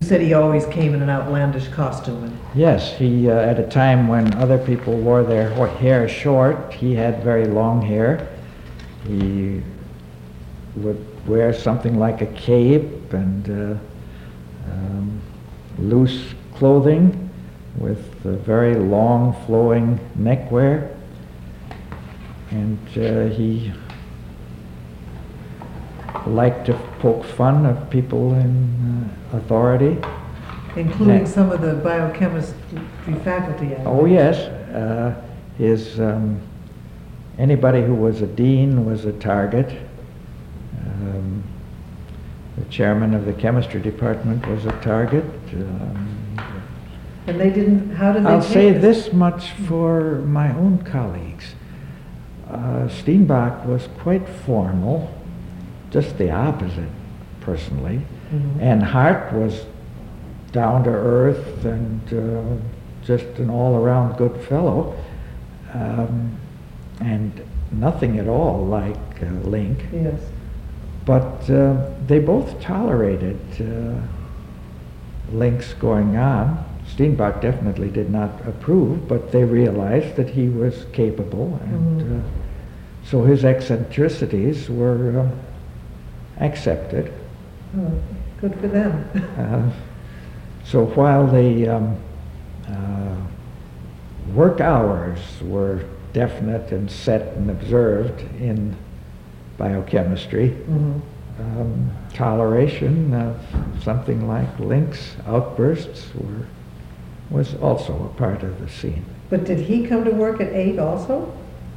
said he always came in an outlandish costume. Yes, he, at a time when other people wore their hair short, he had very long hair. He would wear something like a cape and loose clothing with very long flowing neckwear. And he liked to poke fun of people in authority. Including some of the biochemistry faculty. Oh yes, anybody who was a dean was a target. The chairman of the chemistry department was a target. And they didn't, how did they I'll take say this much for my own colleagues. Steenbach was quite formal, just the opposite, personally. Mm-hmm. And Hart was down to earth and just an all-around good fellow, and nothing at all like Link. Yes. But they both tolerated Link's going on. Steenbach definitely did not approve, but they realized that he was capable, and so his eccentricities were accepted. Oh, good for them. So while the work hours were definite and set and observed in biochemistry, toleration of something like Link's outbursts was also a part of the scene. But did he come to work at 8 also?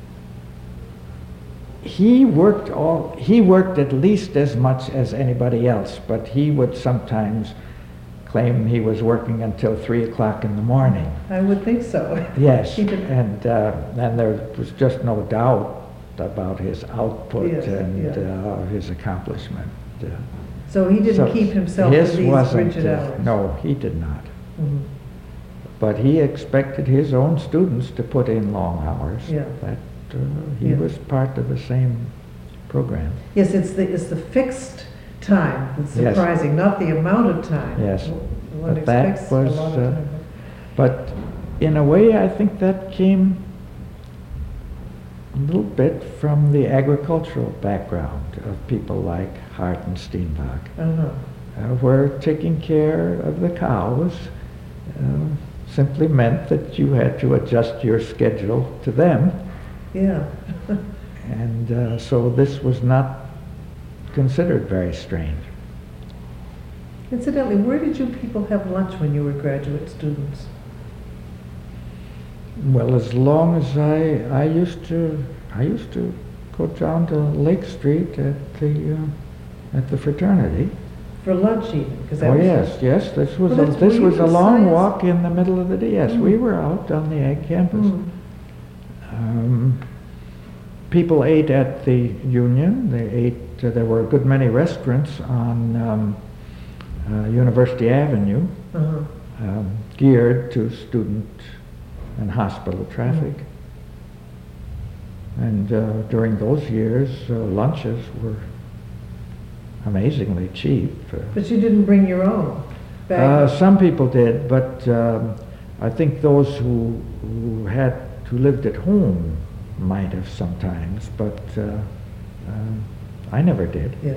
He worked at least as much as anybody else, but he would sometimes claim he was working until 3 o'clock in the morning. I would think so. Yes, and there was just no doubt about his output and his accomplishment. So he didn't keep himself to these rigid hours? No, he did not. But he expected his own students to put in long hours. Yeah. He was part of the same program. Yes, it's the fixed time that's surprising, not the amount of time. Yes, One but that expects was. a lot of time. But in a way, I think that came a little bit from the agricultural background of people like Hart and Steenbach. Where taking care of the cows simply meant that you had to adjust your schedule to them. Yeah. And so this was not considered very strange. Incidentally, where did you people have lunch when you were graduate students? Well, as long as I used to go down to Lake Street at the fraternity. For lunch even? Yes. This was a long walk in the middle of the day. Yes, we were out on the Ag campus. People ate at the Union. They ate. There were a good many restaurants on University Avenue, geared to student and hospital traffic. And during those years, lunches were amazingly cheap. But you didn't bring your own bag? Some people did, but I think those who lived at home might have sometimes, but I never did. Yeah.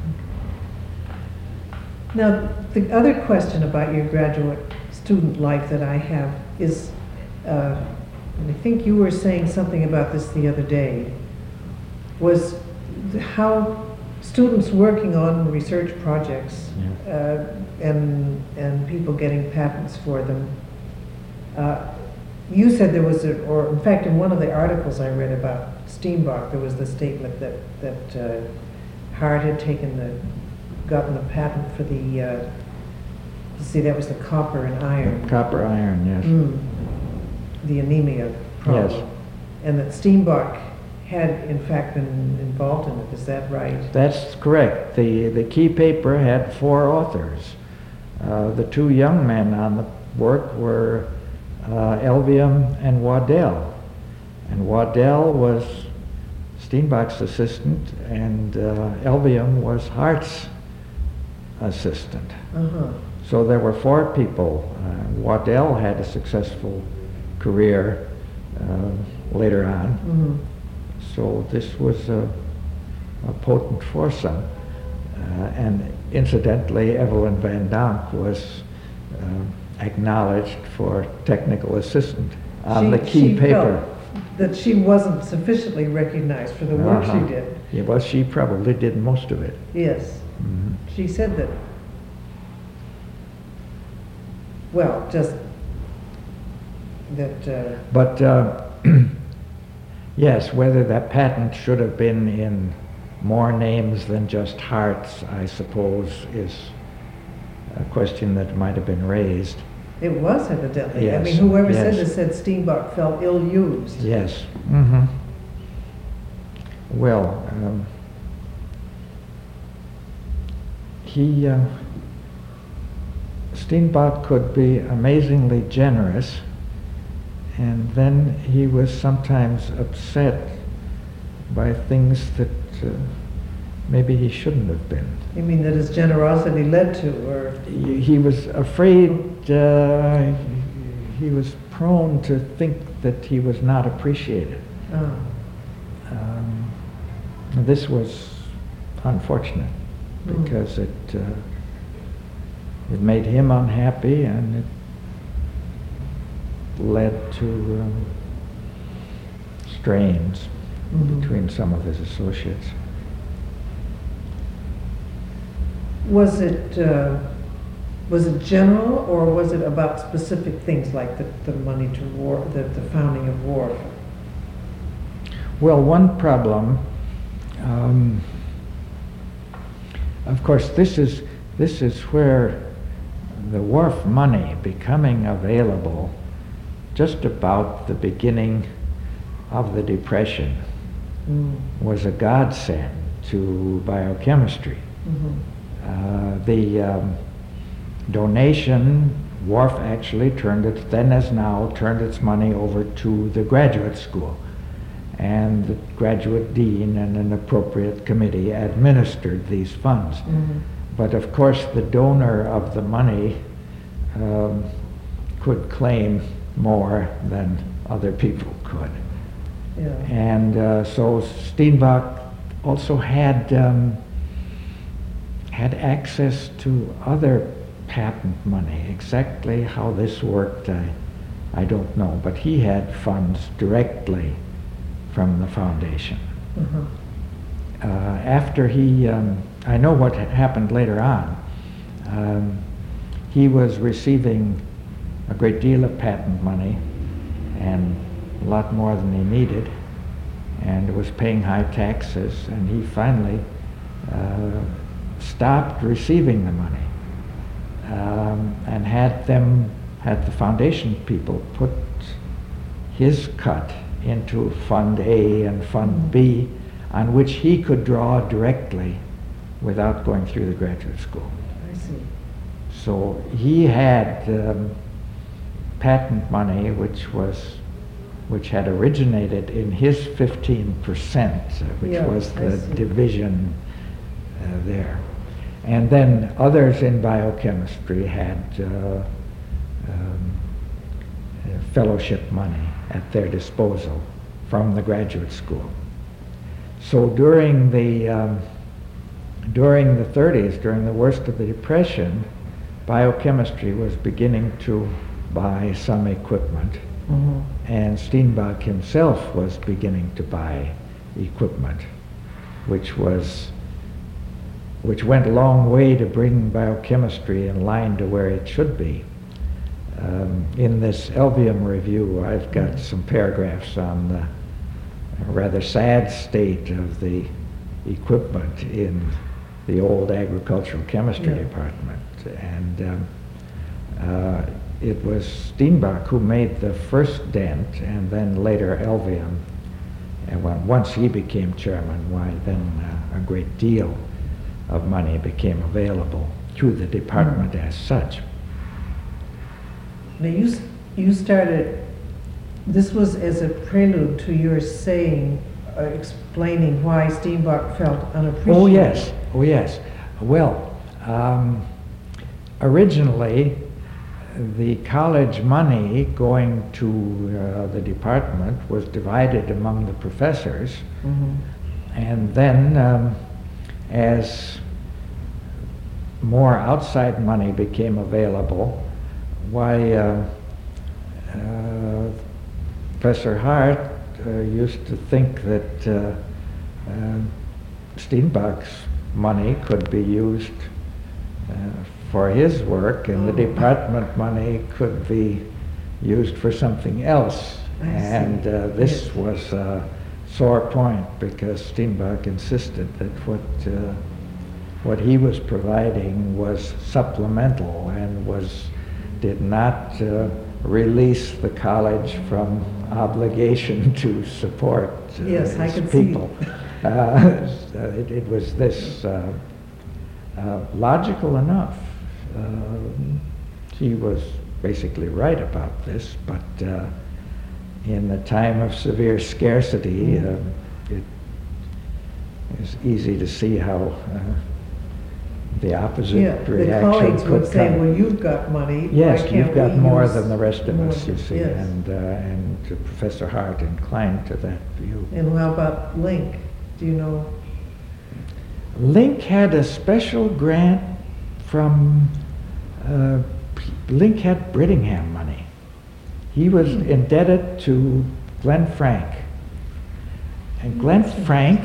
Now, the other question about your graduate student life that I have is, and I think you were saying something about this the other day, was how students working on research projects and people getting patents for them. You said there was, or in fact in one of the articles I read about Steenbach, there was the statement that Hart had gotten the patent for the, that was the copper and iron. Copper iron, yes. The anemia problem. Yes. And that Steenbach had in fact been involved in it, is that right? That's correct. The key paper had 4 authors. The 2 young men on the work were Elvium and Waddell. And Waddell was Steenbach's assistant, and Elvium was Hart's assistant. Uh-huh. So there were 4 people. Waddell had a successful career later on. Mm-hmm. So this was a potent foursome. And incidentally, Evelyn Van Donk was acknowledged for technical assistant on the key she paper. felt that she wasn't sufficiently recognized for the work she did. Yeah, well, she probably did most of it. Yes. Mhm. She said that, well, just that, But yes, whether that patent should have been in more names than just Hart's, I suppose, is a question that might have been raised. it was evidently. I Yes, mean, whoever said yes. this said Steenbach felt ill-used. Yes. Mm-hmm. Well, Steenbach could be amazingly generous, and then he was sometimes upset by things that maybe he shouldn't have been. You mean that his generosity led to, or? He was afraid, he was prone to think that he was not appreciated. Oh. This was unfortunate because it made him unhappy, and it led to strains between some of his associates. Was it general, or was it about specific things like the money to war, the founding of war? Well, one problem, of course, this is where the wharf money becoming available just about the beginning of the Depression was a godsend to biochemistry. The donation, Wharf actually turned its money over to the graduate school, and the graduate dean and an appropriate committee administered these funds. But of course the donor of the money could claim more than other people could. Yeah. And so Steenbach also had access to other patent money. Exactly how this worked, I don't know, but he had funds directly from the foundation. After he, I know what happened later on. He was receiving a great deal of patent money, and a lot more than he needed, and was paying high taxes, and he finally stopped receiving the money, and had the foundation people put his cut into Fund A and Fund B, on which he could draw directly without going through the graduate school. I see. So he had patent money which had originated in his 15%, which was the division there. And then others in biochemistry had fellowship money at their disposal from the graduate school. So during the 30s, during the worst of the Depression, biochemistry was beginning to buy some equipment, and Steenbach himself was beginning to buy equipment, which went a long way to bring biochemistry in line to where it should be. In this Elvium review, I've got some paragraphs on the rather sad state of the equipment in the old agricultural chemistry department. And it was Steenbach who made the first dent, and then later Elvium. And once he became chairman, then a great deal of money became available to the department as such. Now you started, this was as a prelude to your saying, explaining why Steenbach felt unappreciated. Oh yes. Well, Originally, the college money going to the department was divided among the professors, Mm-hmm. and then as more outside money became available, why Professor Hart used to think that Steenbach's money could be used for his work, and the department money could be used for something else. And this Yes. was a sore point, because Steenbach insisted that what he was providing was supplemental and did not release the college from obligation to support Yes, I its can see. people. It was this logical enough. He was basically right about this, but in the time of severe scarcity, it is easy to see how the opposite The reaction colleagues would could say, come. well, you've got money. Yes, why can't you've got we more use than the rest of more?" us, you see, Yes. and Professor Hart inclined to that view. And how about Link? Do you know? Link had a special grant from, Link had Brittingham money. He was indebted to Glenn Frank. And Glenn Frank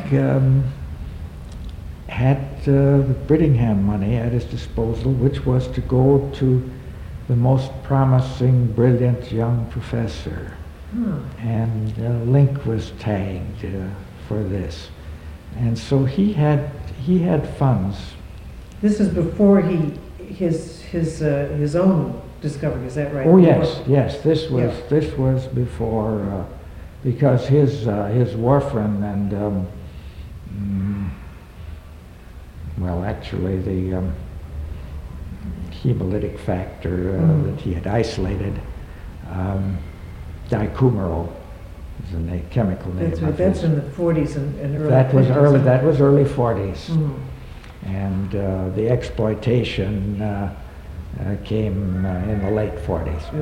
had Brittingham money at his disposal, which was to go to the most promising, brilliant young professor. And Link was tagged for this. And so he had funds. This is before his own discovery, is that right? Oh yes. This was before, because his warfarin and well, actually the hemolytic factor that he had isolated, dicumarol is the chemical name. That's of right. That's his. in the 40s and early. That was 50s. early. That was early 40s, Mhm. and the exploitation came in the late 40s. Yeah.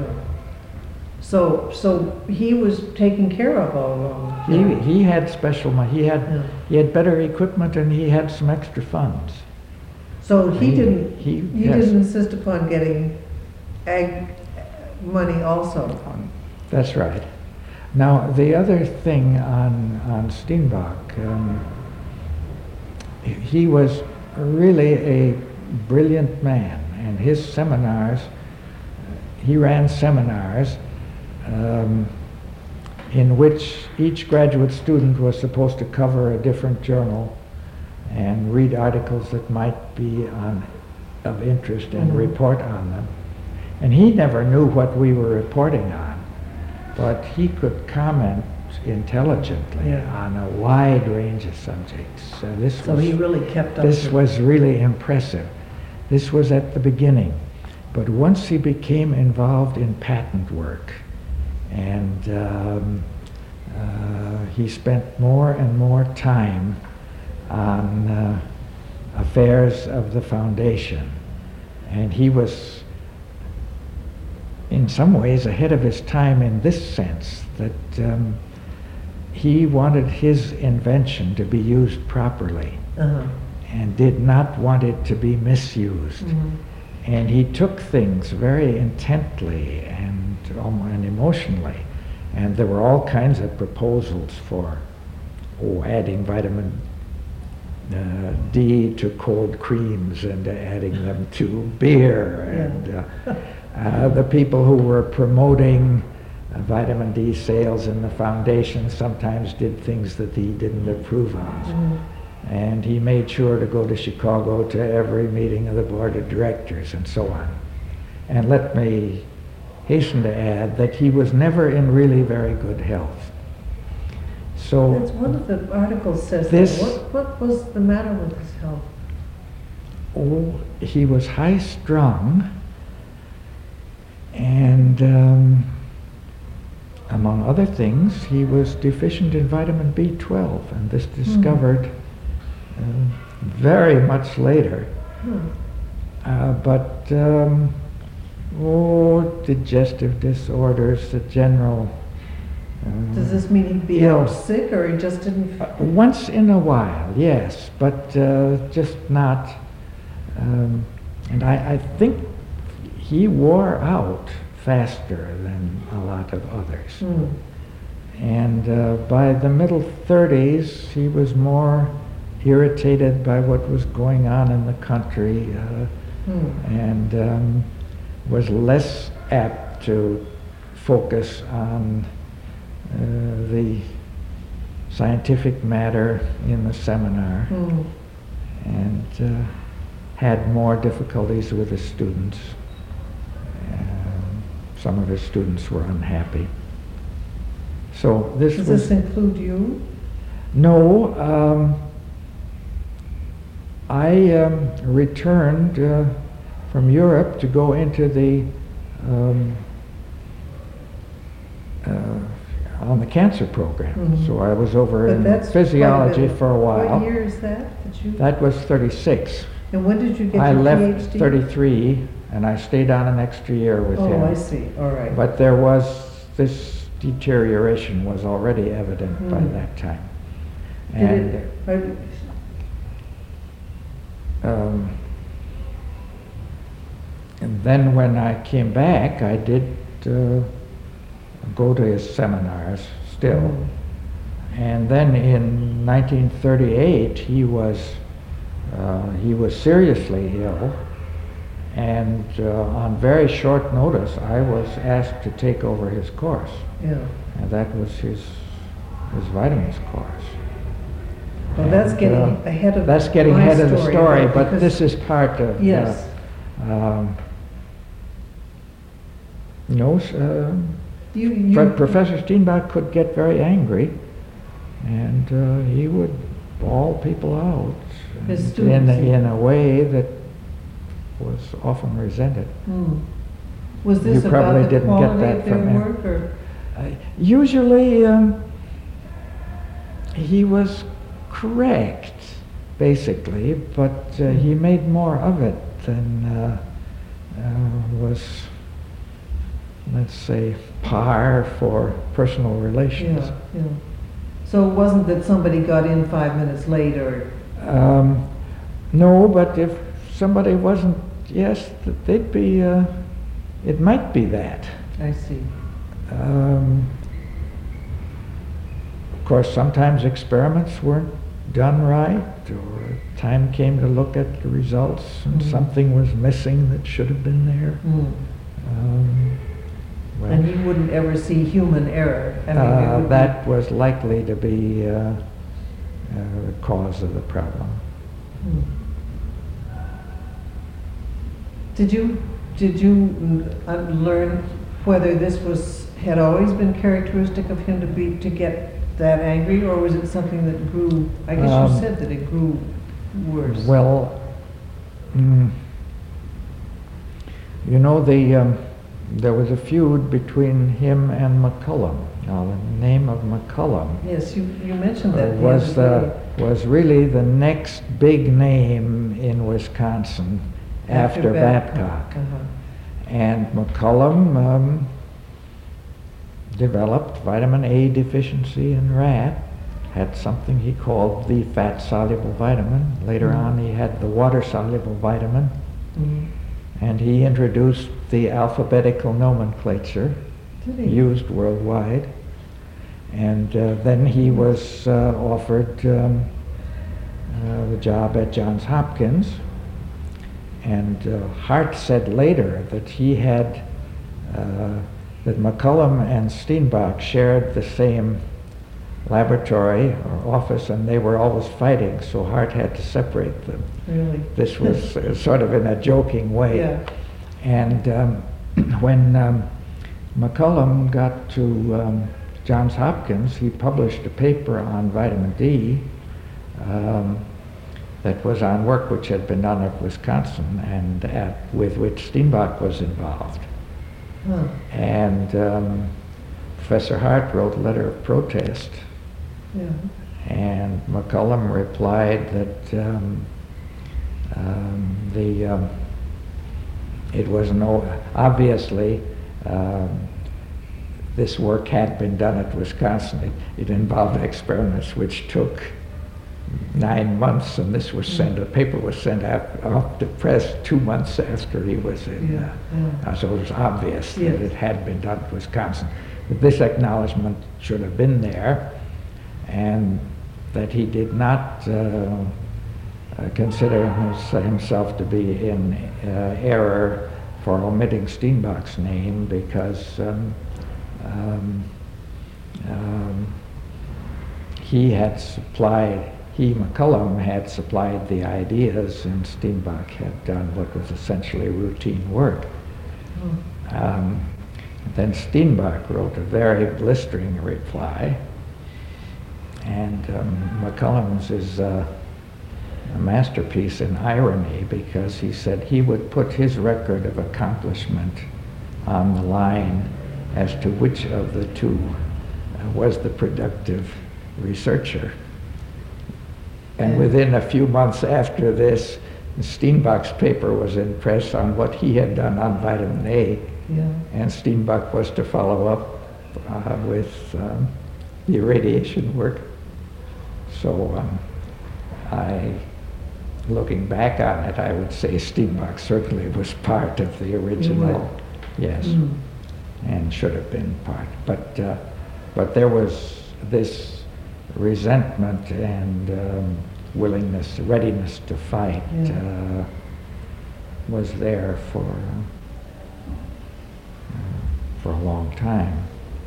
So he was taken care of all along. He had special money. Yeah. He had better equipment, and he had some extra funds. So he He- didn't. he- He yes. didn't insist upon getting ag money also. That's right. Now the other thing on Steenbach, he was really a brilliant man, and his seminars. He ran seminars in which each graduate student was supposed to cover a different journal and read articles that might be of interest and report on them. And he never knew what we were reporting on, but he could comment intelligently on a wide range of subjects. So he really kept up. This was really impressive. This was at the beginning. But once he became involved in patent work, and he spent more and more time on affairs of the foundation. And he was, in some ways, ahead of his time in this sense, that he wanted his invention to be used properly and did not want it to be misused. And he took things very intently and emotionally. And there were all kinds of proposals for adding vitamin D to cold creams and adding them to beer. And the people who were promoting vitamin D sales in the foundation sometimes did things that he didn't approve of. And he made sure to go to Chicago to every meeting of the board of directors and so on. And let me hasten to add that he was never in really very good health. So That's one of the articles says this- that. What was the matter with his health? he was high strung, and among other things, he was deficient in vitamin B12, and this discovered very much later. but digestive disorders, the general. Does this mean he'd be out sick, or he just didn't? Once in a while, yes, but just not. And I think he wore out faster than a lot of others. Mm. And by the middle 30s, he was more irritated by what was going on in the country and was less apt to focus on the scientific matter in the seminar, and had more difficulties with his students. Some of his students were unhappy. So this Does this include you? No. I returned from Europe to go into the on the cancer program. Mm-hmm. So I was over in physiology for a while. What year is that? That was 36. And when did you get your PhD? I left 33, and I stayed on an extra year with him. Oh, I see. All right. But there was this deterioration was already evident by that time. And and then when I came back, I did go to his seminars still. And then in 1938, he was seriously ill, and on very short notice, I was asked to take over his course. Yeah. And that was his vitamins course. Well, that's getting ahead of the story, but this is part of. Yes. Professor Steenbach could get very angry, and he would bawl people out in a way that was often resented. Was this you probably about the didn't quality get that of their from work, or? Usually, he was correct, basically, but he made more of it than was, let's say, par for personal relations. Yeah. So it wasn't that somebody got in 5 minutes late, or? No, but if somebody wasn't, yes, they'd be, it might be that. I see. Of course, sometimes experiments weren't done right, or time came to look at the results and something was missing that should have been there. And you wouldn't ever see human error. I mean, that was likely to be the cause of the problem. Did you learn whether this had always been characteristic of him to get that angry, or was it something that grew? I guess you said that it grew worse. Well, there was a feud between him and McCullum. Now, the name of McCullum. Yes, you mentioned that. Was really the next big name in Wisconsin after Babcock. And McCullum developed vitamin A deficiency in rat, had something he called the fat-soluble vitamin. Later on, he had the water-soluble vitamin. And he introduced the alphabetical nomenclature used worldwide. And then he was offered the job at Johns Hopkins. And Hart said later that that McCullum and Steenbach shared the same laboratory or office, and they were always fighting, so Hart had to separate them. Really? This was sort of in a joking way. Yeah. And when McCullum got to Johns Hopkins, he published a paper on vitamin D that was on work which had been done at Wisconsin and with which Steenbach was involved. And Professor Hart wrote a letter of protest. Yeah. And McCullum replied that it was obviously this work had been done at Wisconsin. It involved experiments which took 9 months, and this was the paper was sent off to press 2 months after he was in. So it was obvious that it had been done at Wisconsin. But this acknowledgement should have been there, and that he did not consider himself to be in error for omitting Steenbach's name, because McCullum had supplied the ideas, and Steenbach had done what was essentially routine work. Then Steenbach wrote a very blistering reply, and McCullum's is a masterpiece in irony, because he said he would put his record of accomplishment on the line as to which of the two was the productive researcher. And within a few months after this, Steenbach's paper was in press on what he had done on vitamin A, and Steenbach was to follow up with the irradiation work. So looking back on it, I would say Steenbach certainly was part of the original, and should have been part. But there was this resentment and readiness to fight was there for a long time.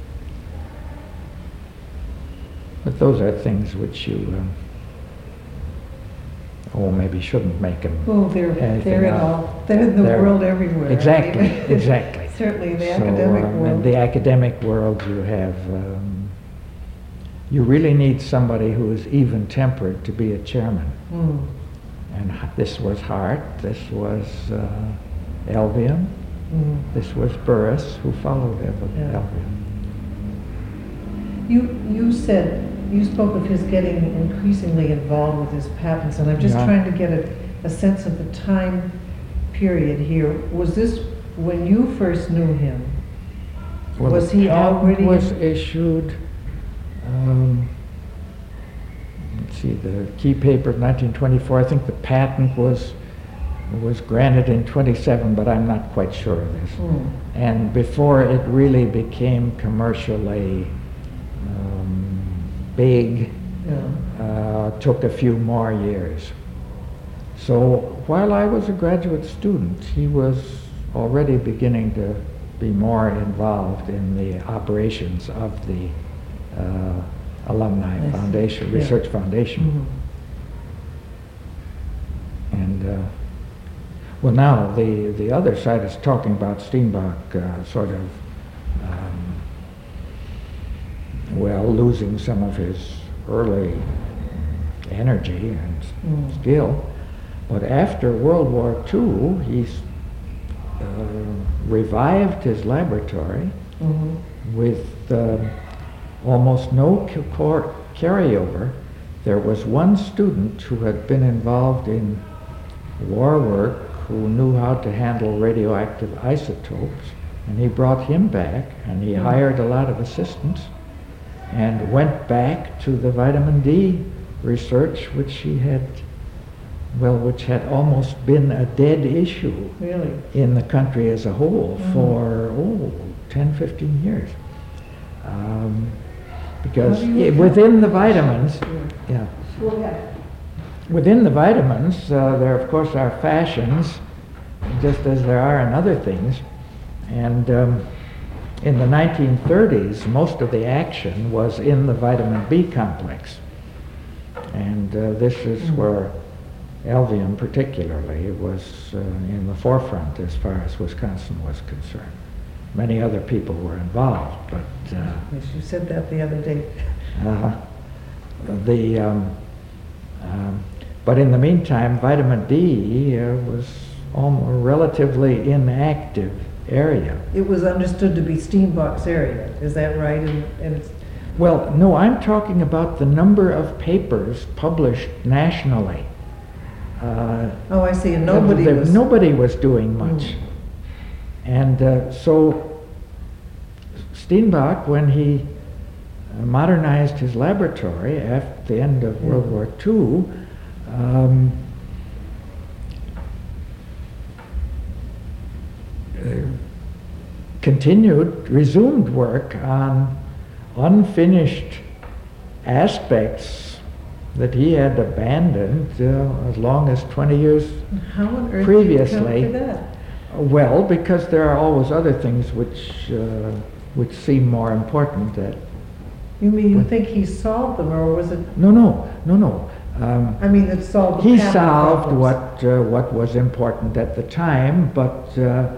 But those are things which you maybe shouldn't make them. Well, they're in the world everywhere. Exactly, exactly. Certainly in the academic world. In the academic world, you have you really need somebody who is even-tempered to be a chairman. And this was Hart, this was Elvium, this was Burris, who followed Elvium. You spoke of his getting increasingly involved with his patents, and I'm just trying to get a sense of the time period here. Was this when you first knew him? Well, was he already was issued? Let's see, the key paper of 1924. I think the patent was granted in 27, but I'm not quite sure of this. And before it really became commercially big, took a few more years. So while I was a graduate student, he was already beginning to be more involved in the operations of the Alumni Foundation, Research Foundation. And well, now the other side is talking about Steenbach sort of losing some of his early energy and skill. But after World War II, he revived his laboratory with almost no carryover. There was one student who had been involved in war work who knew how to handle radioactive isotopes, and he brought him back, and he hired a lot of assistants and went back to the vitamin D research, which had almost been a dead issue in the country as a whole for 10, 15 years. Because within the vitamins, within the vitamins, there of course are fashions, just as there are in other things. And in the 1930s, most of the action was in the vitamin B complex. And this is where Elvium particularly was in the forefront as far as Wisconsin was concerned. Many other people were involved, but... yes, you said that the other day. But in the meantime, vitamin D was a relatively inactive area. It was understood to be Steenbach's area, is that right? And it's well, no, I'm talking about the number of papers published nationally. I see, and nobody was doing much. And so Steenbach, when he modernized his laboratory after the end of World War II, resumed work on unfinished aspects that he had abandoned as long as 20 years How on earth previously. did you come to that? Well, because there are always other things which seem more important. That You mean you think he solved them, or was it? no. I mean, it solved the He patent solved problems. what was important at the time, but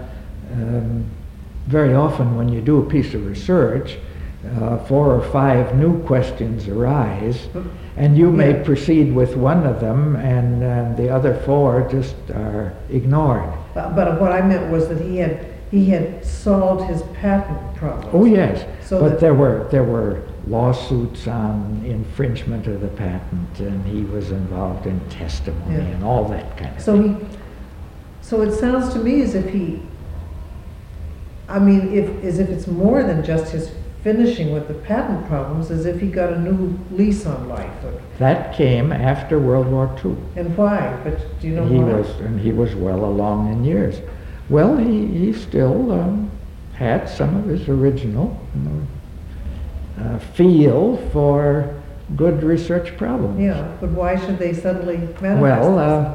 very often when you do a piece of research, 4 or 5 new questions arise, and you may proceed with one of them, and the other 4 just are ignored. But what I meant was that he had solved his patent problems. Oh yes, So but that- there were lawsuits on infringement of the patent, and he was involved in testimony and all that kind of thing. So it sounds to me as if as if it's more than just his finishing with the patent problems, as if he got a new lease on life. That came after World War II. And why? But do you know why? He was well along in years. Well, he still had some of his original feel for good research problems. Yeah, but why should they suddenly manifest Well,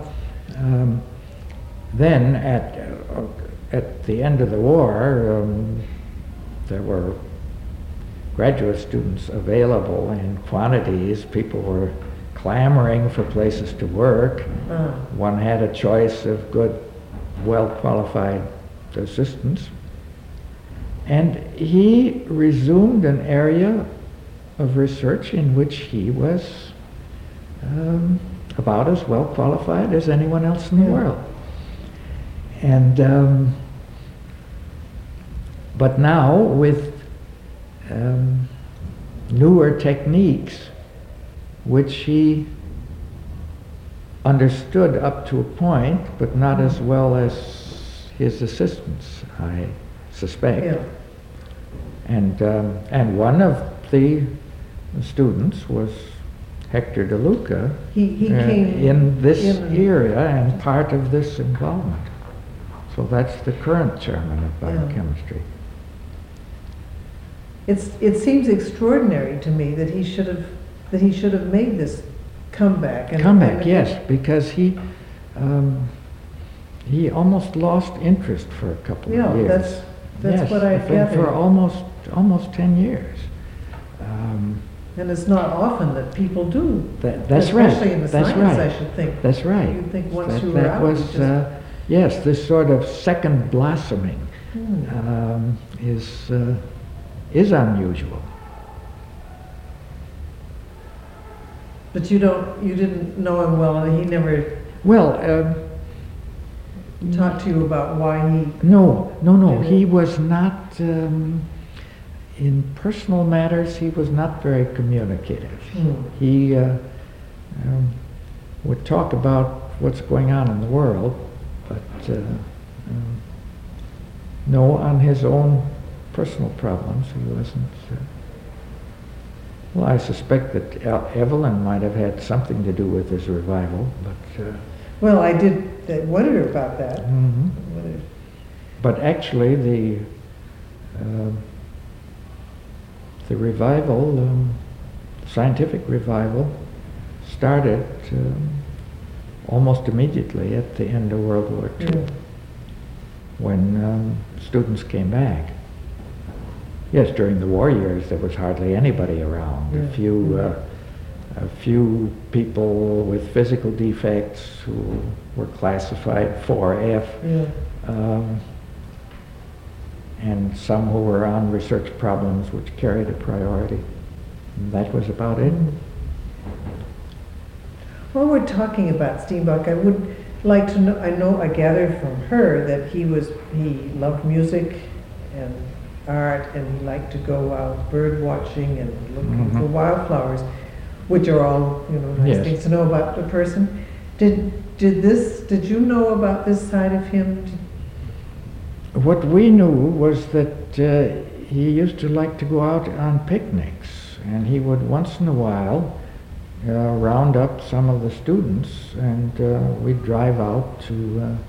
then at the end of the war, there were graduate students available in quantities. People were clamoring for places to work. One had a choice of good, well-qualified assistants. And he resumed an area of research in which he was about as well qualified as anyone else in the world. And but now with newer techniques, which he understood up to a point, but not as well as his assistants, I suspect. Yeah. And one of the students was Hector De Luca. He came in this area and part of this involvement. So that's the current chairman of biochemistry. It seems extraordinary to me that he should have made this comeback. Yes, because he almost lost interest for a couple of years. That's what I gathered. For almost 10 years. And it's not often that people do. That's right. Especially in the That's science, right. I should think. That's right. You'd think once you were that out, was, you just... yes, this sort of second blossoming is unusual. But you didn't know him well, and he never talked to you about why he... No. He was not, in personal matters, he was not very communicative. He would talk about what's going on in the world, but no, on his own personal problems, he wasn't. Well, I suspect that Evelyn might have had something to do with his revival, but... Well, I did wonder about that. But actually, the revival, scientific revival, started almost immediately at the end of World War II, when students came back. Yes, during the war years, there was hardly anybody around. A few people with physical defects who were classified 4F, and some who were on research problems which carried a priority. And that was about it. While we're talking about Steenbach, I would like to know, I gathered from her that he loved music and art, and he liked to go out bird watching and looking for wildflowers, which are all, nice things to know about a person. Did you know about this side of him? what we knew was that he used to like to go out on picnics, and he would once in a while round up some of the students, and we'd drive out to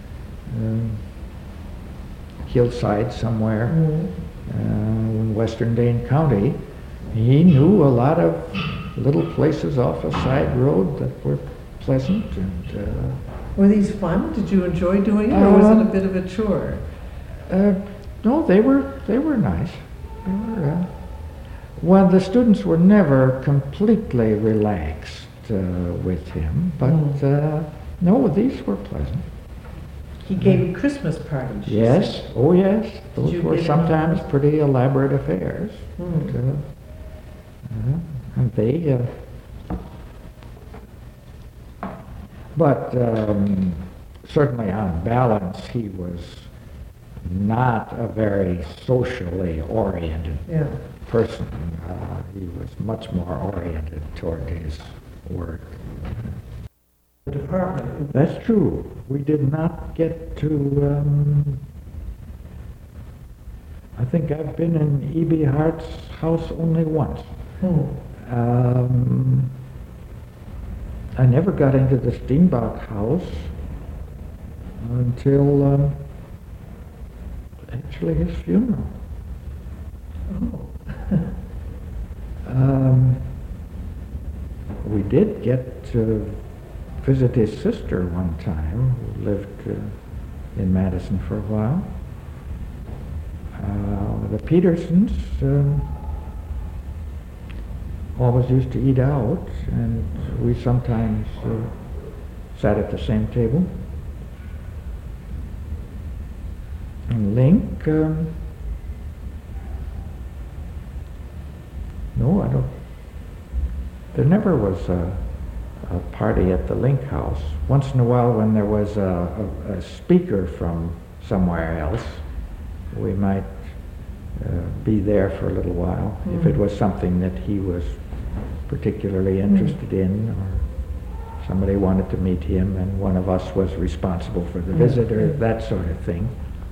hillside somewhere in western Dane County. He knew a lot of little places off a side road that were pleasant. And were these fun? Did you enjoy doing it, or was it a bit of a chore? No, they were nice. They were, well, the students were never completely relaxed with him, but no, these were pleasant. He gave you Christmas parties. Yes, oh yes. Those were sometimes pretty elaborate affairs. And they, but certainly on balance, he was not a very socially oriented person. He was much more oriented toward his work. The department. That's true. We did not get to, I think I've been in E.B. Hart's house only once. I never got into the Steenbach house until actually his funeral. We did get to visit his sister one time, who lived in Madison for a while. The Petersons always used to eat out, and we sometimes sat at the same table. And Link, no, I don't. There never was a party at the Link house. Once in a while, when there was a speaker from somewhere else, we might be there for a little while if it was something that he was particularly interested in, or somebody wanted to meet him and one of us was responsible for the visit, or that sort of thing.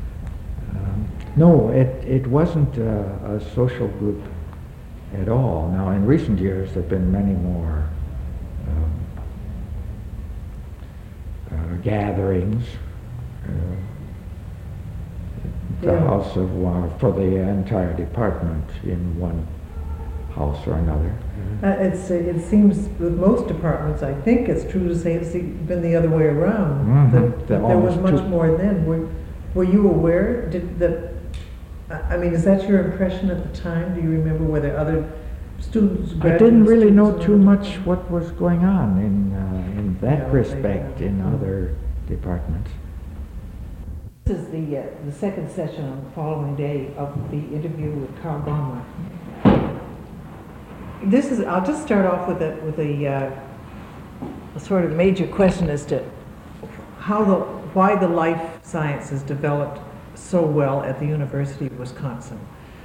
No, it wasn't a social group at all. Now, in recent years, there have been many more gatherings. The house of for the entire department in one house or another. It seems with most departments, I think it's true to say it's been the other way around. That there was much more then. Were you aware? I mean, is that your impression at the time? Do you remember whether other students? I didn't really know too much what was going on in that respect in other departments. This is the second session on the following day of the interview with Carl Baumler. I'll just start off with a sort of major question as to why the life sciences developed so well at the University of Wisconsin.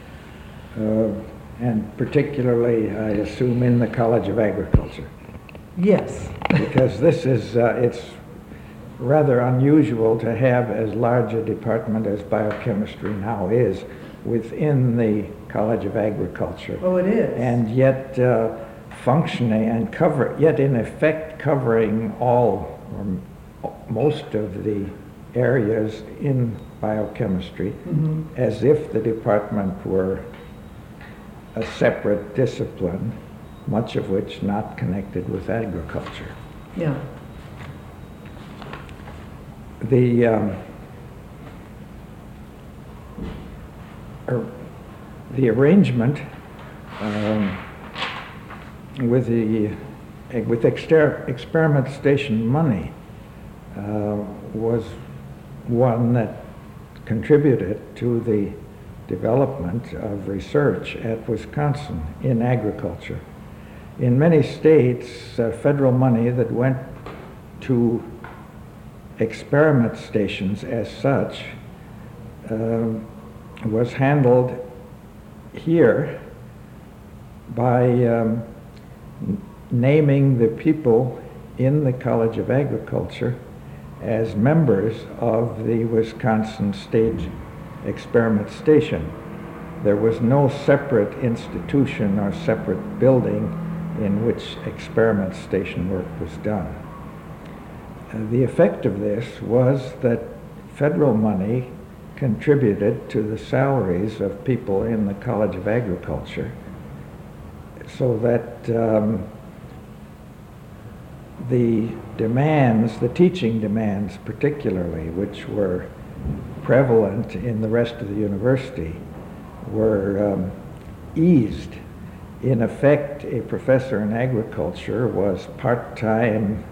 And particularly, I assume, in the College of Agriculture. Yes. Because this is, it's rather unusual to have as large a department as biochemistry now is within the College of Agriculture. Oh, it is. And yet functioning and yet in effect covering all or most of the areas in biochemistry, as if the department were a separate discipline, much of which not connected with agriculture. Yeah. The arrangement with experiment station money was one that contributed to the development of research at Wisconsin in agriculture. In many states, federal money that went to experiment stations as such was handled here by naming the people in the College of Agriculture as members of the Wisconsin State Experiment Station. There was no separate institution or separate building in which experiment station work was done. The effect of this was that federal money contributed to the salaries of people in the College of Agriculture, so that the demands, the teaching demands particularly, which were prevalent in the rest of the university, were eased. In effect, a professor in agriculture was a part-time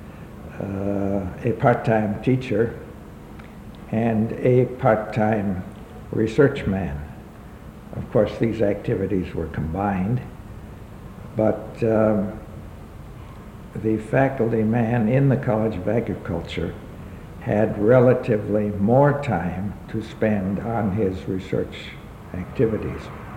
teacher and a part-time research man. Of course, these activities were combined, but the faculty man in the College of Agriculture had relatively more time to spend on his research activities.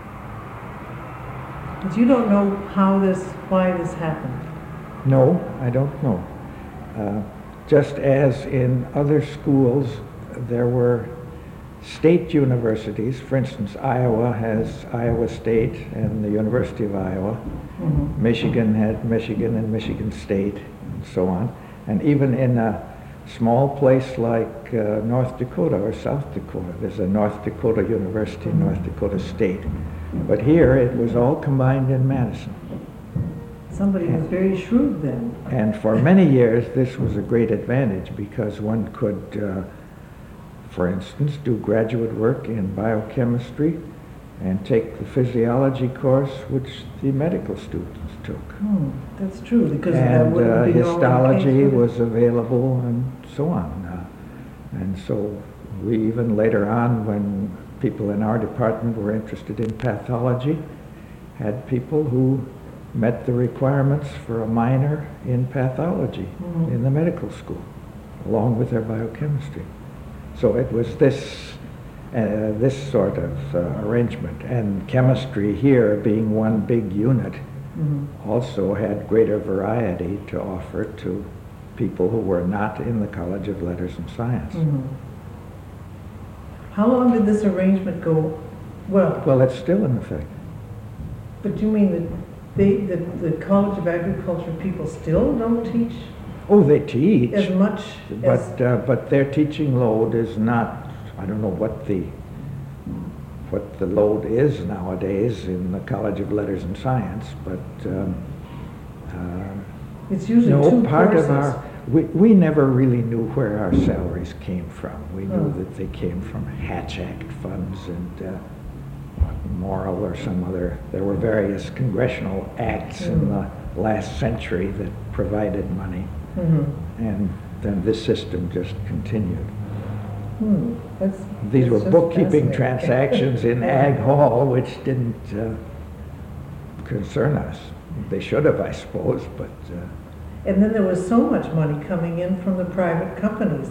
But you don't know why this happened? No, I don't know. Just as in other schools, there were state universities. For instance, Iowa has Iowa State and the University of Iowa. Mm-hmm. Michigan had Michigan and Michigan State, and so on. And even in a small place like North Dakota or South Dakota, there's a North Dakota University, mm-hmm. North Dakota State. But here it was all combined in Madison. Somebody was very shrewd then. And for many years this was a great advantage because one could, for instance, do graduate work in biochemistry and take the physiology course which the medical students took. That's true, because and histology was available and so on. And so we even later on, when people in our department were interested in pathology, had people who met the requirements for a minor in pathology in the medical school, along with their biochemistry. So it was this sort of arrangement. And chemistry here, being one big unit, also had greater variety to offer to people who were not in the College of Letters and Science. How long did this arrangement go? Well, it's still in effect. But you mean that the College of Agriculture people still don't teach? Oh, they teach as much, but their teaching load is not. I don't know what the load is nowadays in the College of Letters and Science, but it's usually two part courses. of our. We never really knew where our salaries came from. We knew that they came from Hatch Act funds and Morrill or some other. There were various congressional acts in the last century that provided money, and then this system just continued. These were bookkeeping transactions in Ag Hall, which didn't concern us. They should have, I suppose, but. And then there was so much money coming in from the private companies.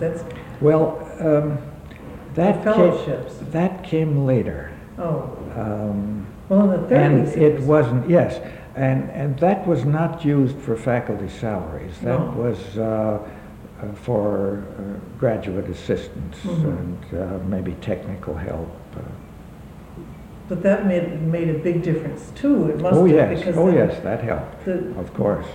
That came later. Oh. Well, in the 30s. And it wasn't, yes. And that was not used for faculty salaries. That was for graduate assistants and maybe technical help. But that made a big difference too. It must yes, that helped, of course.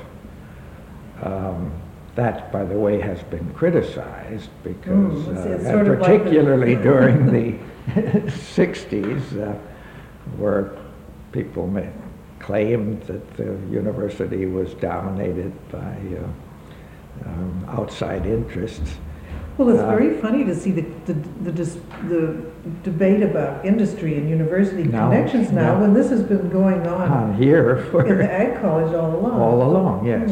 That, by the way, has been criticized because, and particularly during the 60s, where people claimed that the university was dominated by outside interests. Well, it's very funny to see the debate about industry and university connections now, when this has been going on here in the Ag College all along. All along, yes.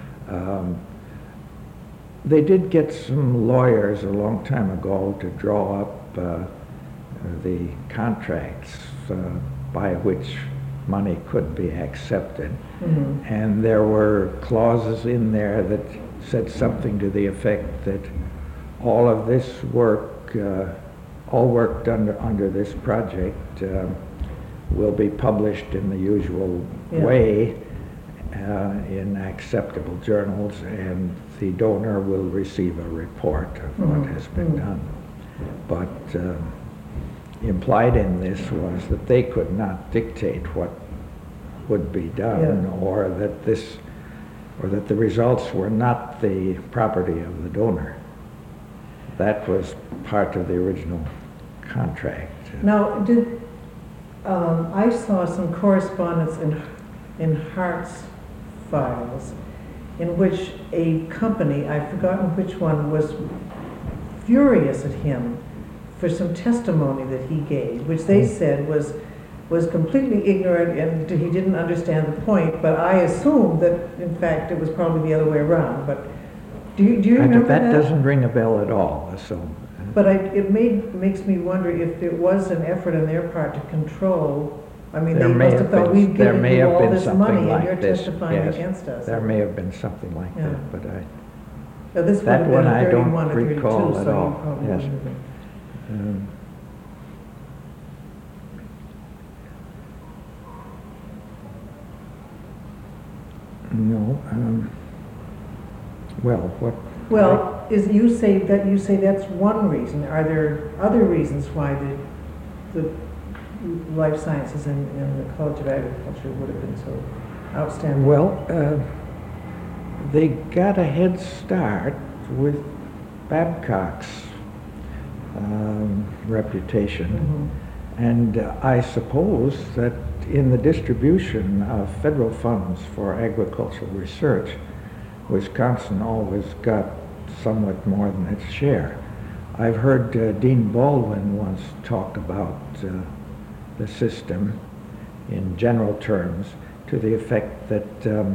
They did get some lawyers a long time ago to draw up the contracts by which money could be accepted. And there were clauses in there that said something to the effect that all of this work, all work done under this project will be published in the usual way in acceptable journals, and the donor will receive a report of what has been done. But implied in this was that they could not dictate what would be done, or that the results were not the property of the donor. That was part of the original contract. Now, I saw some correspondence in Hart's files in which a company, I've forgotten which one, was furious at him for some testimony that he gave, which they said was completely ignorant and he didn't understand the point, but I assume that in fact it was probably the other way around. But do you remember that? That doesn't ring a bell at all, so. But it makes me wonder if there was an effort on their part to control. I mean, they must have thought, we've given you all this money and you're testifying against us. There may have been something like that, but this that one I don't 31 or 32, recall at so all. Yes. No. Well, what? Well, you say that's one reason. Are there other reasons why the life sciences in the College of Agriculture would have been so outstanding? Well, they got a head start with Babcock's reputation, and I suppose that in the distribution of federal funds for agricultural research, Wisconsin always got somewhat more than its share. I've heard Dean Baldwin once talk about the system in general terms, to the effect that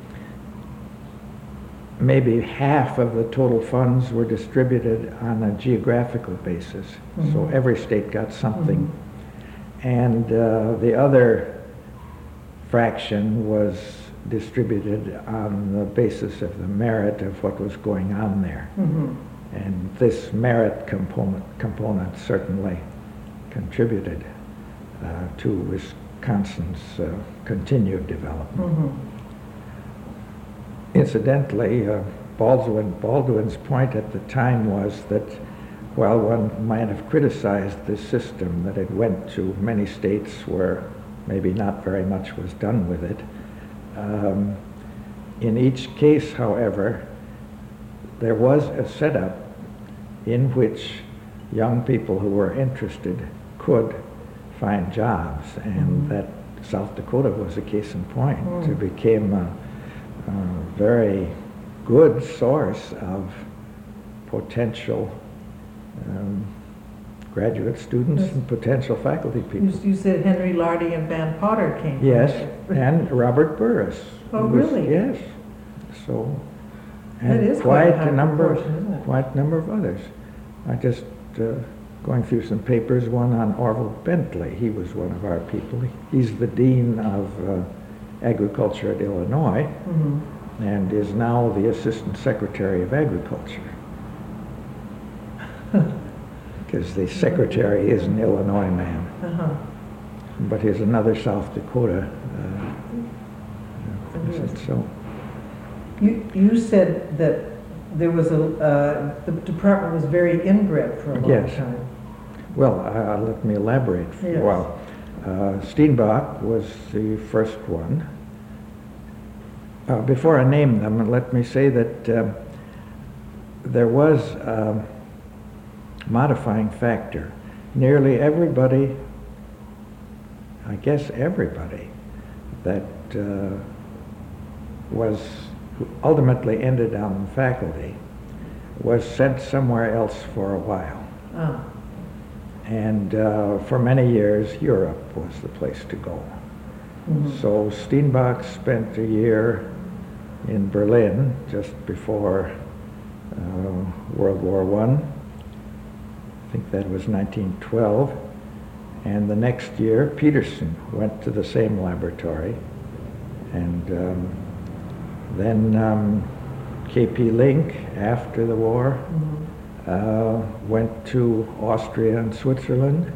maybe half of the total funds were distributed on a geographical basis. So every state got something. And the other fraction was distributed on the basis of the merit of what was going on there. And this merit component certainly contributed to Wisconsin's continued development. Incidentally, Baldwin's point at the time was that while one might have criticized this system, that it went to many states where maybe not very much was done with it, in each case, however, there was a setup in which young people who were interested could find jobs, and that South Dakota was a case in point. It became a very good source of potential graduate students and potential faculty people. You said Henry Lardy and Van Potter came. Yes, and Robert Burris. Oh, really? Yes. So, that and is quite a a number of others. I just going through some papers, one on Orville Bentley. He was one of our people. He's the dean of agriculture at Illinois, and is now the assistant secretary of agriculture. Because the secretary is an Illinois man. But he's another South Dakota. So. You said that there was the department was very inbred for a long time. Well, let me elaborate for a while. Steenbach was the first one. Before I name them, let me say that there was a modifying factor. Nearly everybody, I guess everybody, that was ultimately ended on the faculty was sent somewhere else for a while. And for many years, Europe was the place to go. So Steenbach spent a year in Berlin just before World War I. I think that was 1912. And the next year, Peterson went to the same laboratory. And then K.P. Link, after the war, went to Austria and Switzerland.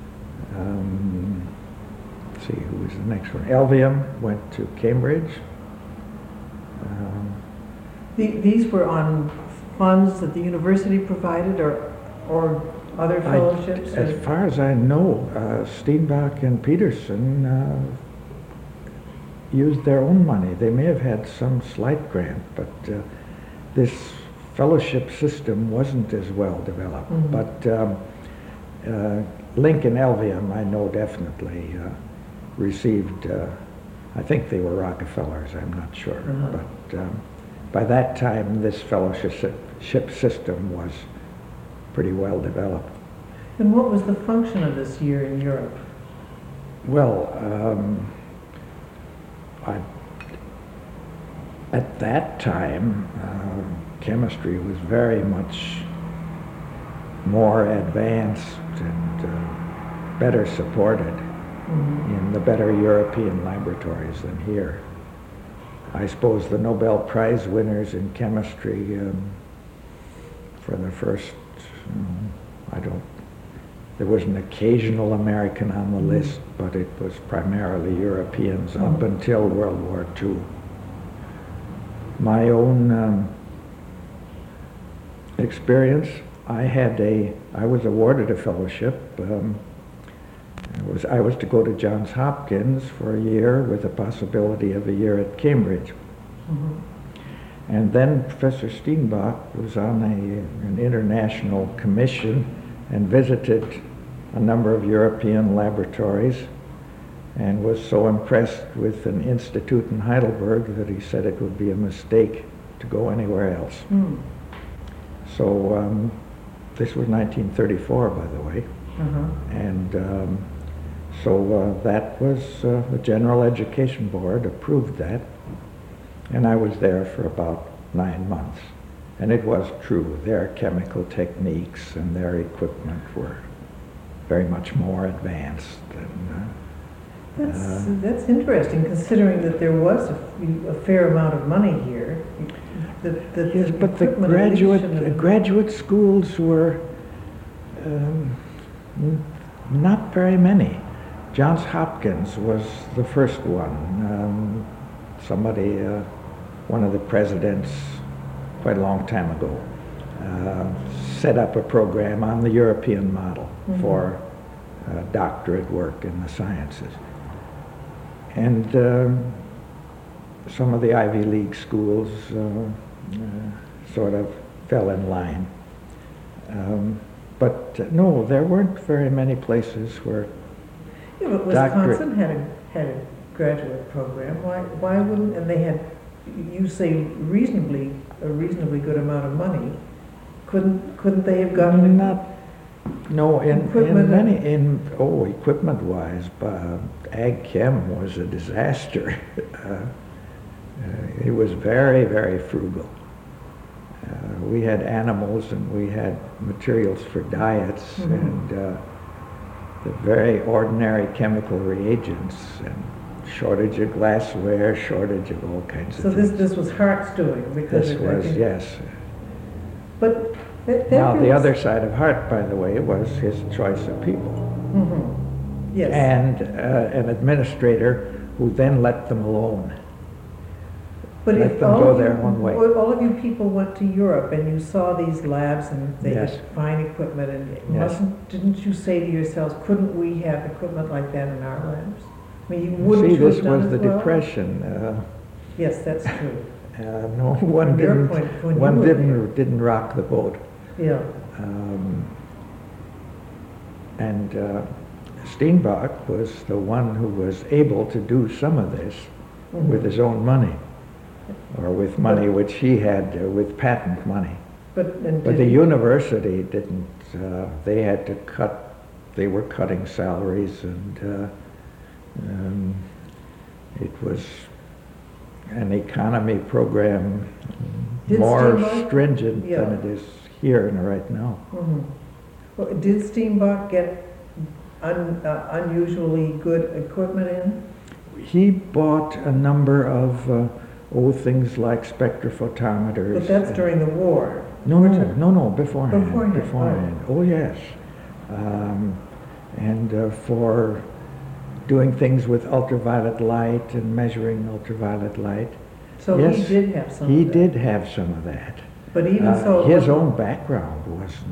Let's see, who was the next one? Elvium went to Cambridge. These were on funds that the university provided, or other fellowships? As far as I know, Steenbach and Peterson used their own money. They may have had some slight grant, but this fellowship system wasn't as well developed. Mm-hmm. But Lincoln Elvium, I know definitely received, I think they were Rockefellers, I'm not sure. Uh-huh. But by that time, this fellowship system was pretty well developed. And what was the function of this year in Europe? Well, at that time, chemistry was very much more advanced and better supported in the better European laboratories than here. I suppose the Nobel Prize winners in chemistry for the first, there was an occasional American on the list, but it was primarily Europeans up until World War II. My own experience, I was awarded a fellowship. I was to go to Johns Hopkins for a year with the possibility of a year at Cambridge. Mm-hmm. And then Professor Steenbach was on an international commission and visited a number of European laboratories and was so impressed with an institute in Heidelberg that he said it would be a mistake to go anywhere else. Mm. So this was 1934, by the way. Uh-huh. And so that was, the General Education Board approved that, and I was there for about 9 months. And it was true, their chemical techniques and their equipment were very much more advanced than That's interesting, considering that there was a fair amount of money here. Yes, but the graduate schools were not very many. Johns Hopkins was the first one. Somebody, one of the presidents, quite a long time ago, set up a program on the European model for doctorate work in the sciences. And some of the Ivy League schools sort of fell in line. But no, there weren't very many places where but Wisconsin had a graduate program. Why wouldn't, and they had, you say a reasonably good amount of money. Couldn't they have gotten equipment-wise, Ag Chem was a disaster. It was very, very frugal. We had animals and we had materials for diets and the very ordinary chemical reagents and shortage of glassware, shortage of all kinds of things. So this was Hart's doing? Yes. But now the other side of Hart, by the way, was his choice of people. Mm-hmm. Yes. And an administrator who then let them alone. But let them go their own way. All of you people went to Europe and you saw these labs and they had fine equipment, and didn't you say to yourselves, couldn't we have equipment like that in our labs? I mean, you wouldn't. See, this was the Depression. Yes, that's true. No, one didn't rock the boat. Yeah. And Steenbach was the one who was able to do some of this with his own money, or with money which he had with patent money. But the university didn't. They had to cut. They were cutting salaries, and it was an economy program more stringent than it is here right now. Mm-hmm. Well, did Steenbach get unusually good equipment in? He bought a number of things like spectrophotometers. But that's during the war. No, beforehand. Beforehand. Oh, yes. And for doing things with ultraviolet light and measuring ultraviolet light. So Yes, he did have some he of that. did have some of that. But even so, it His wasn't- own background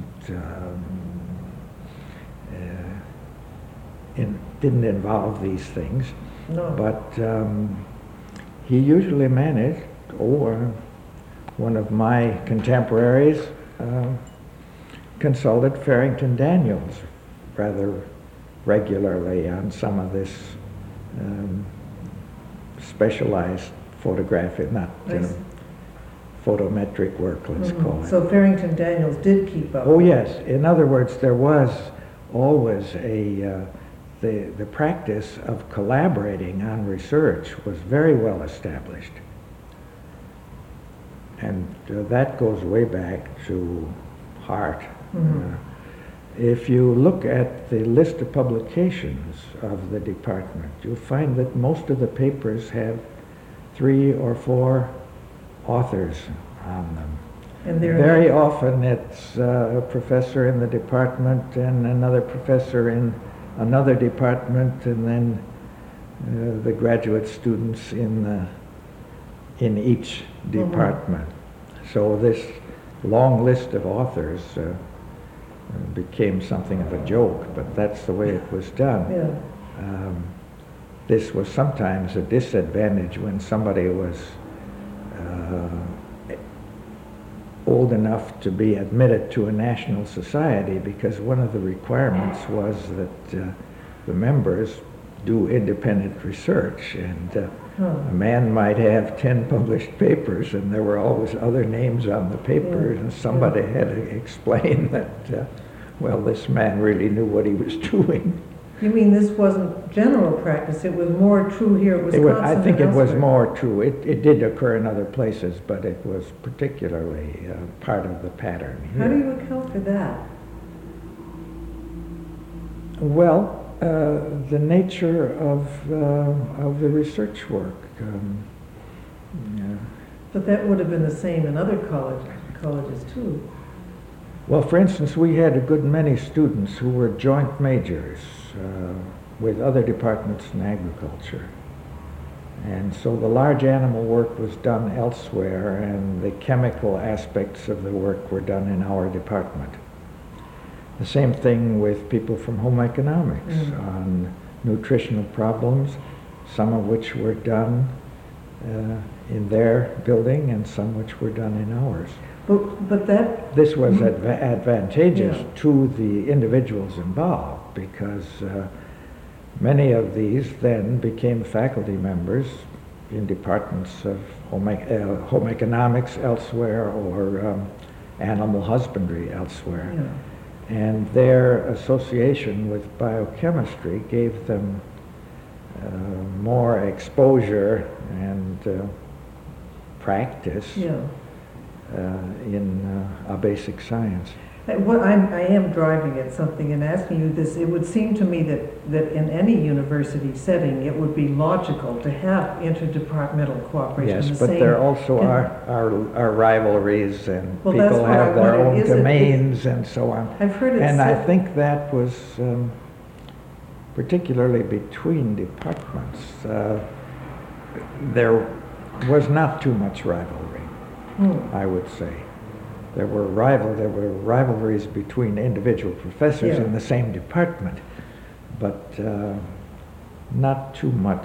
didn't involve these things, No. but he usually managed, or one of my contemporaries consulted Farrington Daniels rather regularly on some of this specialized photographic, not photometric work, let's call it. So Farrington Daniels did keep up. Oh yes. In other words, there was always the practice of collaborating on research was very well established, and that goes way back to Hart. If you look at the list of publications of the department, you'll find that most of the papers have 3 or 4 authors on them. And they're Very often it's a professor in the department and another professor in another department, and then the graduate students in each department. So this long list of authors became something of a joke, but that's the way it was done. Yeah. This was sometimes a disadvantage when somebody was old enough to be admitted to a national society, because one of the requirements was that the members do independent research, and a man might have 10 published papers and there were always other names on the papers, and somebody had to explain that, well, this man really knew what he was doing. You mean this wasn't general practice, it was more true here at Wisconsin? I think it and was elsewhere? more true. It did occur in other places, but it was particularly part of the pattern here. How do you account for that? Well, the nature of the research work. Yeah. But that would have been the same in other colleges too. Well, for instance, we had a good many students who were joint majors with other departments in agriculture. And so the large animal work was done elsewhere, and the chemical aspects of the work were done in our department. The same thing with people from home economics on nutritional problems, some of which were done in their building and some which were done in ours. But that... This was advantageous Yeah. to the individuals involved, because many of these then became faculty members in departments of home economics elsewhere, or animal husbandry elsewhere. Yeah. And their association with biochemistry gave them more exposure and practice Yeah. in a basic science. I am driving at something and asking you this. It would seem to me that in any university setting, it would be logical to have interdepartmental cooperation. Yes, the but same- there also and- are rivalries, and Well, that's people what I have their wondered. own Is it- domains and so on. I've heard it And I said- think that was particularly between departments. There was not too much rivalry, I would say. There were rivalries between individual professors Yeah. in the same department, but not too much.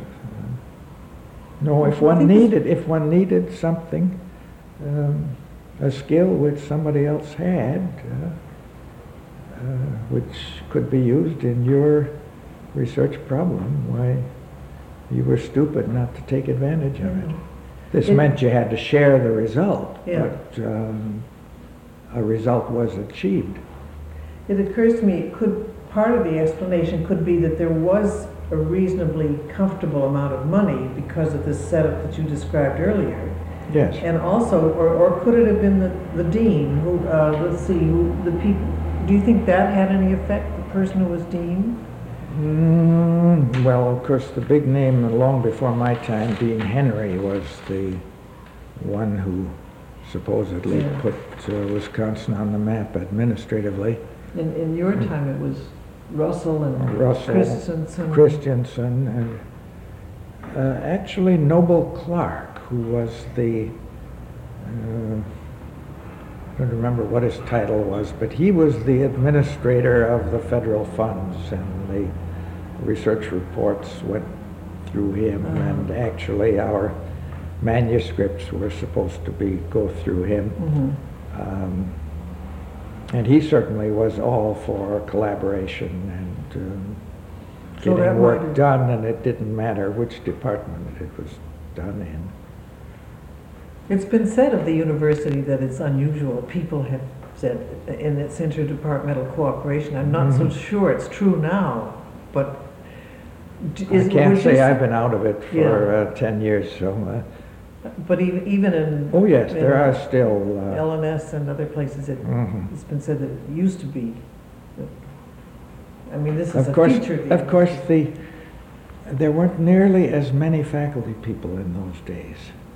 No, if one needed something, a skill which somebody else had, which could be used in your research problem, why, you were stupid not to take advantage of it. This meant you had to share the result, Yeah. but a result was achieved. It occurs to me, part of the explanation could be that there was a reasonably comfortable amount of money because of this setup that you described earlier. Yes. And also, or could it have been the dean who, the people, do you think that had any effect, the person who was dean? Well, of course, the big name long before my time, Dean Henry, was the one who supposedly put Wisconsin on the map administratively. In your time, it was Russell and Russell, Christensen. Christensen, actually Noble Clark, who was the, I don't remember what his title was, but he was the administrator of the federal funds, and the research reports went through him, and actually our manuscripts were supposed to go through him. And he certainly was all for collaboration and getting work done, and it didn't matter which department it was done in. It's been said of the university that it's unusual. People have said in its interdepartmental cooperation. I'm not so sure it's true now, but I can't say I've been out of it for 10 years, so. But even in... Oh yes, there are still... LMS and other places, it's been said that it used to be. I mean, this is a feature. Of course, there weren't nearly as many faculty people in those days.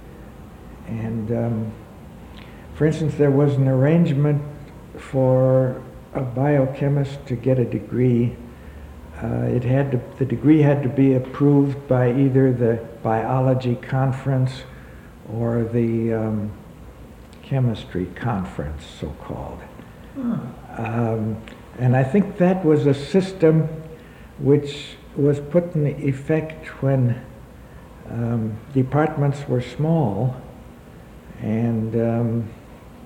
And for instance, there was an arrangement for a biochemist to get a degree. The degree had to be approved by either the biology conference or the chemistry conference, so-called. And I think that was a system which was put in effect when departments were small, and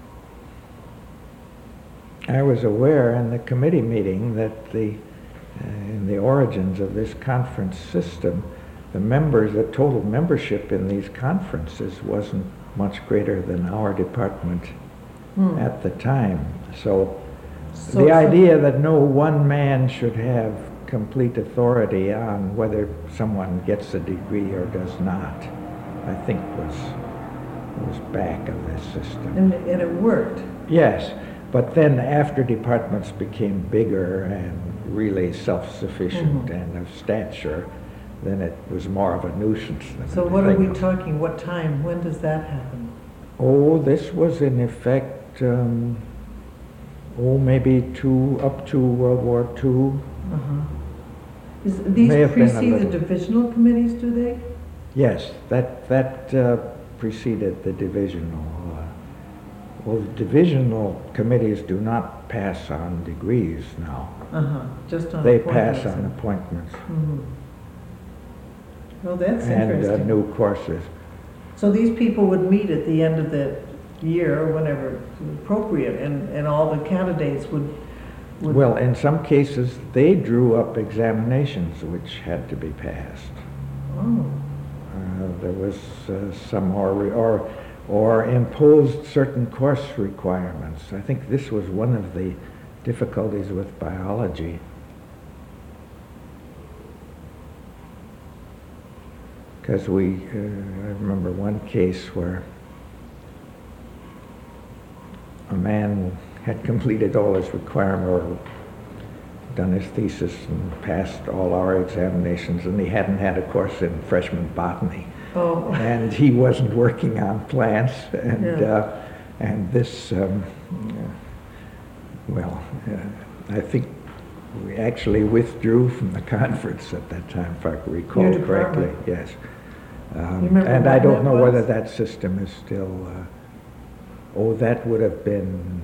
I was aware in the committee meeting that in the origins of this conference system, the total membership in these conferences wasn't much greater than our department at the time. So the idea that no one man should have complete authority on whether someone gets a degree or does not, I think was back of this system. And it worked. Yes, but then after departments became bigger and really self-sufficient and of stature, then it was more of a nuisance than So what are we talking, what time, when does that happen? Oh, this was in effect, maybe up to World War II. These precede the divisional committees, do they? Yes, that preceded the divisional. Well, the divisional committees do not pass on degrees now. Just on They appointments. pass on appointments. Well, that's interesting. And new courses. So these people would meet at the end of the year or whenever appropriate, and all the candidates would... Well, in some cases, they drew up examinations which had to be passed. There was some or imposed certain course requirements. I think this was one of the difficulties with biology. Because I remember one case where a man had completed all his requirements, or done his thesis and passed all our examinations, and he hadn't had a course in freshman botany. And he wasn't working on plants, and this, I think we actually withdrew from the conference at that time, if I recall correctly. Yes. And I don't know whether that system is still, that would have been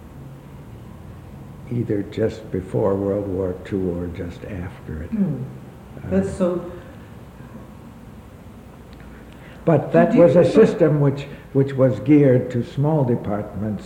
either just before World War II or just after it. That's so... But that was a system which was geared to small departments.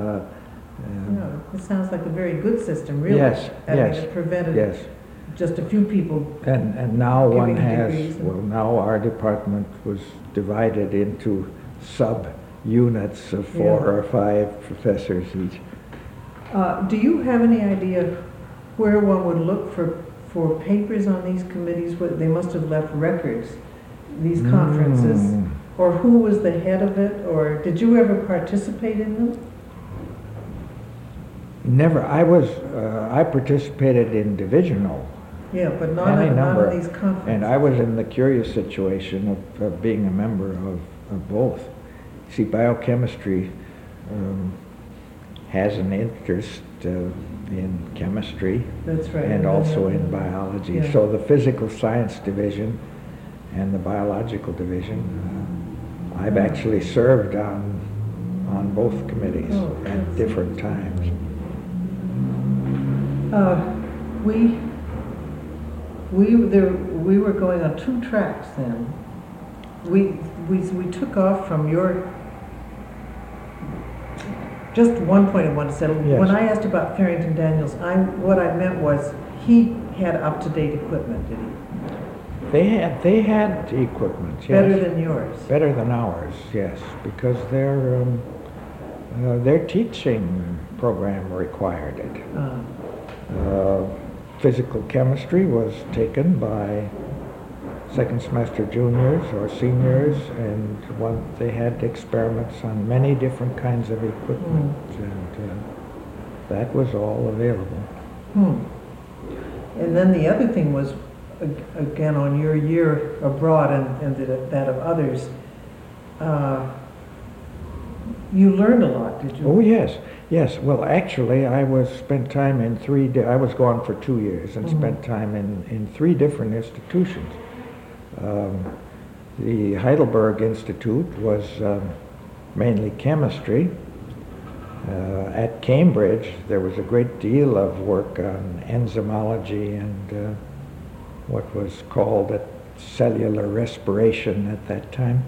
It sounds like a very good system, really. Yes, It prevented just a few people. And now one has, degrees. Now our department was divided into sub-units of 4 or 5 professors each. Do you have any idea where one would look for papers on these committees? They must have left records, these conferences, or who was the head of it, or did you ever participate in them? Never. I participated in divisional. Yeah, but not on these conferences. And I was in the curious situation of being a member of both. See, biochemistry has an interest in chemistry. That's right. And also in biology. So the physical science division and the biological division. I've actually served on both committees at different times. We were going on 2 tracks then. We took off from your. Just one point I want to settle. Yes. When I asked about Farrington Daniels, what I meant was he had up-to-date equipment, did he? They had equipment, yes. Better than yours. Better than ours, yes, because their teaching program required it. Physical chemistry was taken by second semester juniors or seniors, and they had experiments on many different kinds of equipment, and that was all available. And then the other thing was, again, on your year abroad and that of others, you learned a lot, did you? Oh, yes. Yes, well, actually, I spent time in I was gone for 2 years and spent time in 3 different institutions. The Heidelberg Institute was mainly chemistry. At Cambridge, there was a great deal of work on enzymology and what was called cellular respiration at that time.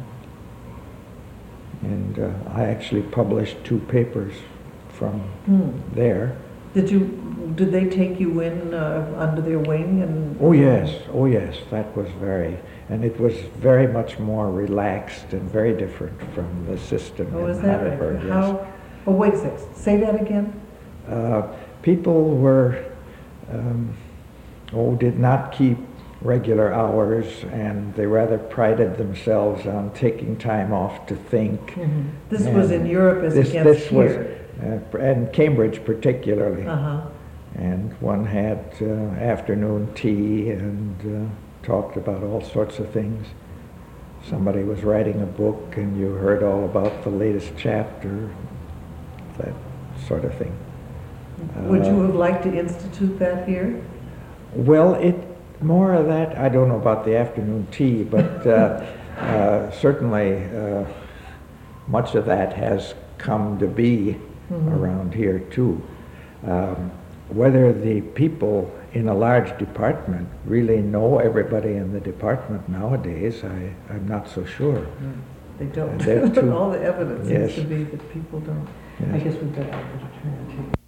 And I actually published 2 papers from there. Did they take you in under their wing? And Oh yes, that was and it was very much more relaxed and very different from the system in Heidelberg. Right? How? Oh, wait a second. Say that again. People were did not keep regular hours, and they rather prided themselves on taking time off to think. This was in Europe as against here. And Cambridge particularly. Uh-huh. And one had afternoon tea and talked about all sorts of things. Somebody was writing a book and you heard all about the latest chapter, that sort of thing. Would you have liked to institute that here? Well, more of that, I don't know about the afternoon tea, but certainly much of that has come to be around here too. Whether the people in a large department really know everybody in the department nowadays, I'm not so sure. They don't. All the evidence seems to be that people don't. Yes. I guess we've got to turn.